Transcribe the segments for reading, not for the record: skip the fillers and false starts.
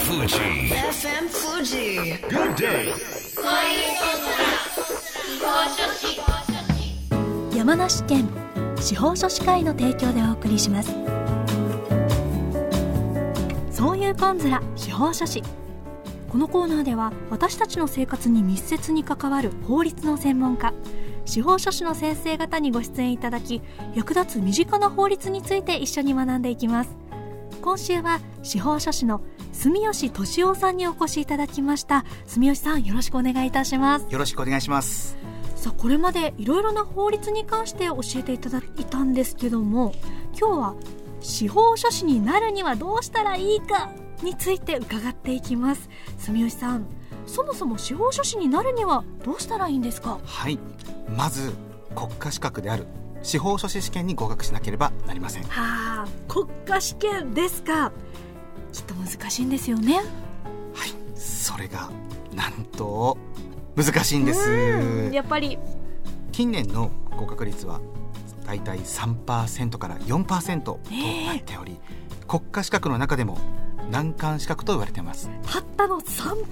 Fuji. FM Fuji. Good day. 山梨県司法書士会の提供でお送りします。そういうポンズラ司法書士。このコーナーでは私たちの生活に密接に関わる法律の専門家、司法書士の先生方にご出演いただき、役立つ身近な法律について一緒に学んでいきます。今週は司法書士の住吉俊夫さんにお越しいただきました。住吉さん、よろしくお願いいたします。 よろしくお願いします。 さあ、これまでいろいろな法律に関して教えていただいたんですけども、今日は司法書士になるにはどうしたらいいかについて伺っていきます。住吉さん、そもそも司法書士になるにはどうしたらいいんですか？ はい、まず国家資格である司法書士試験に合格しなければなりません。 はあ、国家試験ですか。きっと難しいんですよね。 はい、それがなんと難しいんです。 やっぱり近年の合格率はだいたい 3% から 4% となっており、国家資格の中でも難関資格と言われています。 たったの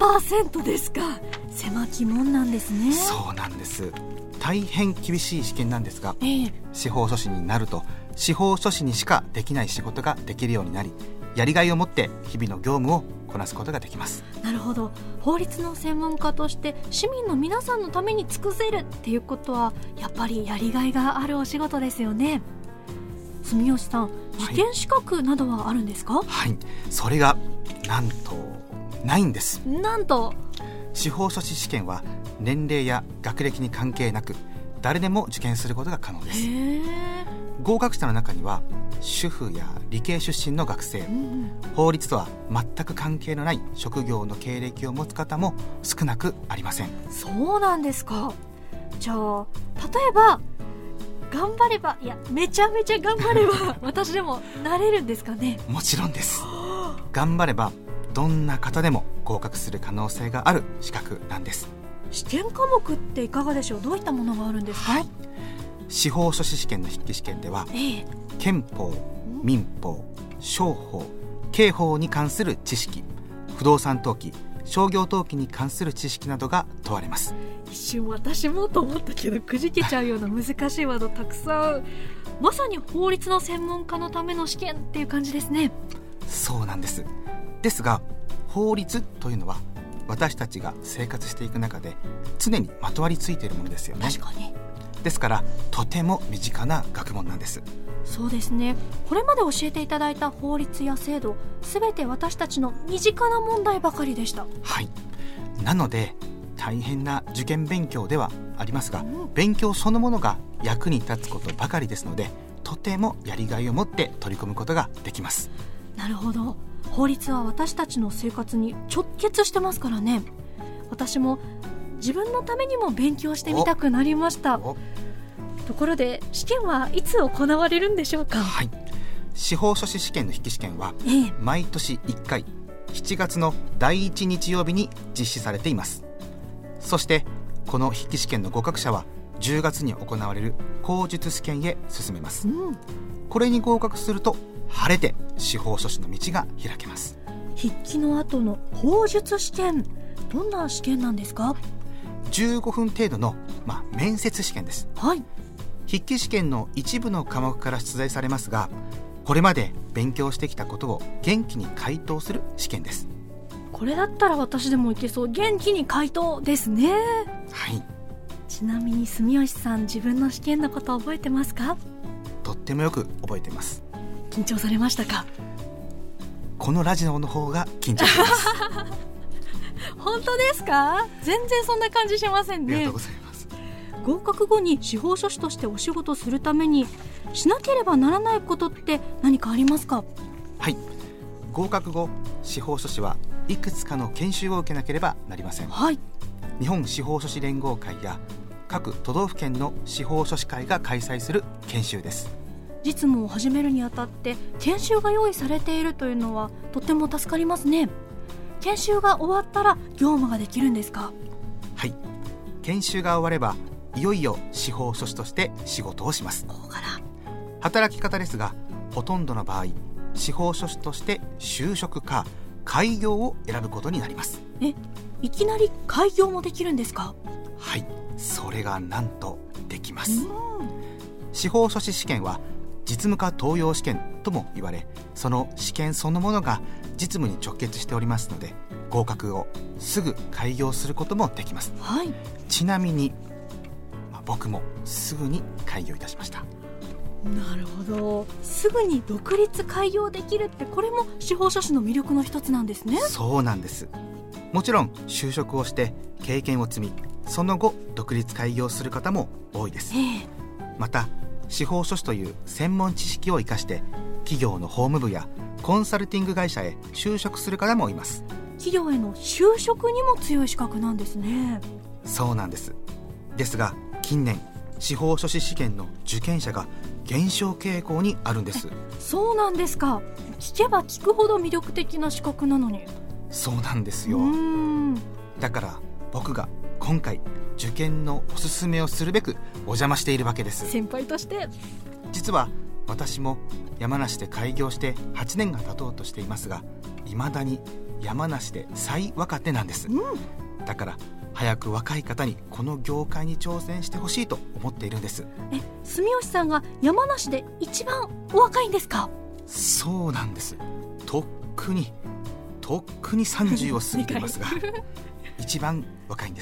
3% ですか。狭き門なんですね。 そうなんです。大変厳しい試験なんですが、司法書士になると司法書士にしかできない仕事ができるようになり、やりがいを持って日々の業務をこなすことができます。 なるほど。法律の専門家として市民の皆さんのために尽くせるっていうことは、やっぱりやりがいがあるお仕事ですよね。住吉さん、試験資格などはあるんですか？ はい、それがなんとないんです。 なんと司法書士試験は年齢や学歴に関係なく誰でも受験することが可能です。合格者の中には主婦や理系出身の学生、法律とは全く関係のない職業の経歴を持つ方も少なくありません。 そうなんですか。じゃあ例えば頑張れば、いやめちゃめちゃ頑張れば私でもなれるんですかね？ もちろんです。頑張ればどんな方でも合格する可能性がある資格なんです。 試験科目っていかがでしょう？どういったものがあるんですか？ 司法書士試験の筆記試験では、憲法、民法、商法、刑法に関する知識、不動産登記、商業登記に関する知識などが問われます。 一瞬私もと思ったけど、くじけちゃうような難しいワードたくさん。まさに法律の専門家のための試験っていう感じですね。 そうなんです。ですが法律というのは私たちが生活していく中で常にまとわりついているものですよね。 確かに。 ですからとても身近な学問なんです。 そうですね。これまで教えていただいた法律や制度、すべて私たちの身近な問題ばかりでした。 はい、なので大変な受験勉強ではありますが、勉強そのものが役に立つことばかりですので、とてもやりがいを持って取り組むことができます。 なるほど。法律は私たちの生活に直結してますからね。私も自分のためにも勉強してみたくなりました。ところで試験はいつ行われるんでしょうか？ はい、司法書士試験の筆記試験は、毎年1回7月の第1日曜日に実施されています。そしてこの筆記試験の合格者は10月に行われる口述試験へ進めます。これに合格すると晴れて司法書士の道が開けます。 筆記の後の口述試験、どんな試験なんですか ？15分程度の、面接試験です。 はい。 筆記試験の一部の科目から出題されますが、これまで勉強してきたことを元気に回答する試験です。 これだったら私でもいけそう。元気に回答ですね。 はい。 ちなみに住吉さん、自分の試験のこと覚えてますか？ とってもよく覚えています。 緊張されましたか？ このラジオの方が緊張します本当ですか？全然そんな感じしませんね。 ありがとうございます。 合格後に司法書士としてお仕事するためにしなければならないことって何かありますか？ はい、合格後司法書士はいくつかの研修を受けなければなりません。 はい。 日本司法書士連合会や各都道府県の司法書士会が開催する研修です。 実務を始めるにあたって研修が用意されているというのはとても助かりますね。研修が終わったら業務ができるんですか？ はい、研修が終わればいよいよ司法書士として仕事をします。 ここから働き方ですが、ほとんどの場合司法書士として就職か開業を選ぶことになります。 いきなり開業もできるんですか？ はい、それがなんとできます。司法書士試験は実務家登用試験とも言われ、その試験そのものが実務に直結しておりますので、合格後すぐ開業することもできます。 はい、 ちなみに、僕もすぐに開業いたしました。 なるほど。すぐに独立開業できるって、これも司法書士の魅力の一つなんですね。 そうなんです。もちろん就職をして経験を積み、その後独立開業する方も多いです。また司法書士という専門知識を生かして企業の法務部やコンサルティング会社へ就職する方もいます。 企業への就職にも強い資格なんですね。 そうなんです。ですが近年司法書士試験の受験者が減少傾向にあるんです。 そうなんですか。聞けば聞くほど魅力的な資格なのに。 そうなんですよ。だから僕が今回受験のおすすめをするべくお邪魔しているわけです。 先輩として。 実は私も山梨で開業して8年が経とうとしていますが、未だに山梨で最若手なんです。だから早く若い方にこの業界に挑戦してほしいと思っているんです。 住吉さんが山梨で一番お若いんですか？ そうなんです。とっくに30を過ぎていますが一番若いんです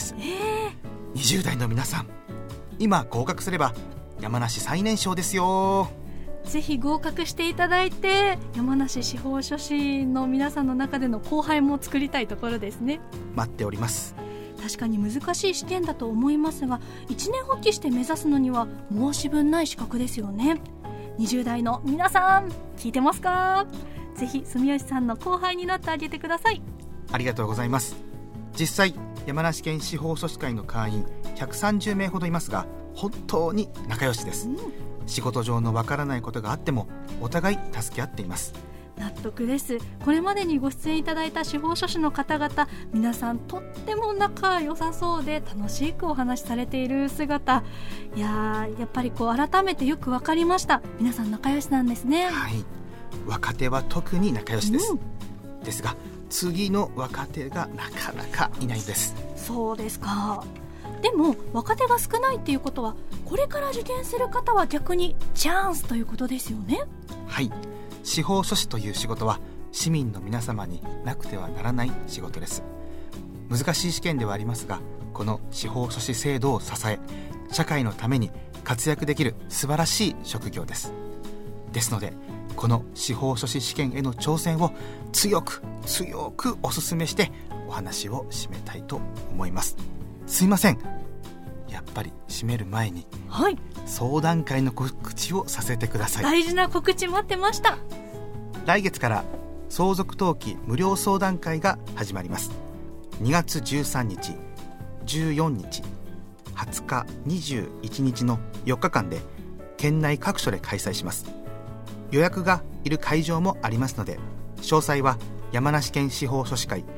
。20代の皆さん、今合格すれば山梨最年少ですよ。 ぜひ合格していただいて、山梨司法書士の皆さんの中での後輩も作りたいところですね。 待っております。 確かに難しい試験だと思いますが、一年発起して目指すのには申し分ない資格ですよね。20代の皆さん、聞いてますか？ぜひ住吉さんの後輩になってあげてください。 ありがとうございます。実際山梨県司法書士会の会員130名ほどいますが、本当に仲良しです。仕事上のわからないことがあってもお互い助け合っています。 納得です。これまでにご出演いただいた司法書士の方々、皆さんとっても仲良さそうで楽しくお話しされている姿、やっぱり改めてよくわかりました。皆さん仲良しなんですね。 はい、若手は特に仲良しです。ですが次の若手がなかなかいないんです。 そうですか。でも若手が少ないっていうことは、これから受験する方は逆にチャンスということですよね。 はい、司法書士という仕事は市民の皆様になくてはならない仕事です。難しい試験ではありますが、この司法書士制度を支え、社会のために活躍できる素晴らしい職業です。ですのでこの司法書士試験への挑戦を強くお勧めしてお話を締めたいと思います。すいません、やっぱり締める前に、相談会の告知をさせてください。 大事な告知待ってました。 来月から相続登記無料相談会が始まります。2月13日、14日、20日、21日の4日間で県内各所で開催します。予約がいる会場もありますので、詳細は山梨県司法書士会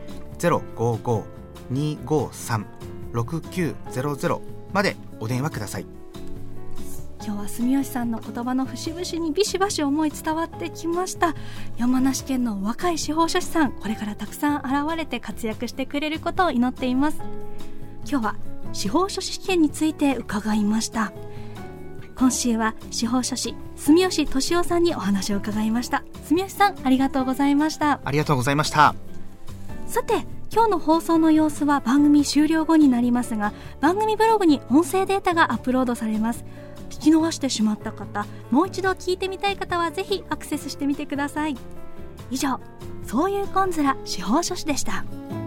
055-253-6900 までお電話ください。 今日は住吉さんの言葉の節々にビシバシ思い伝わってきました。山梨県の若い司法書士さん、これからたくさん現れて活躍してくれることを祈っています。今日は司法書士試験について伺いました。今週は司法書士住吉敏夫さんにお話を伺いました。住吉さん、ありがとうございました。 ありがとうございました。 さて、今日の放送の様子は番組終了後になりますが、番組ブログに音声データがアップロードされます。聞き逃してしまった方、もう一度聞いてみたい方はぜひアクセスしてみてください。以上、そういうこんずら司法書士でした。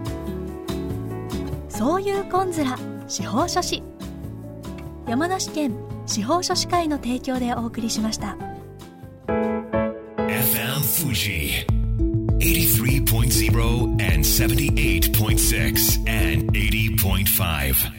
そういうこんずら司法書士、山梨県司法書士会の提供でお送りしました。 FM Fuji 83.0 and 78.6 and 80.5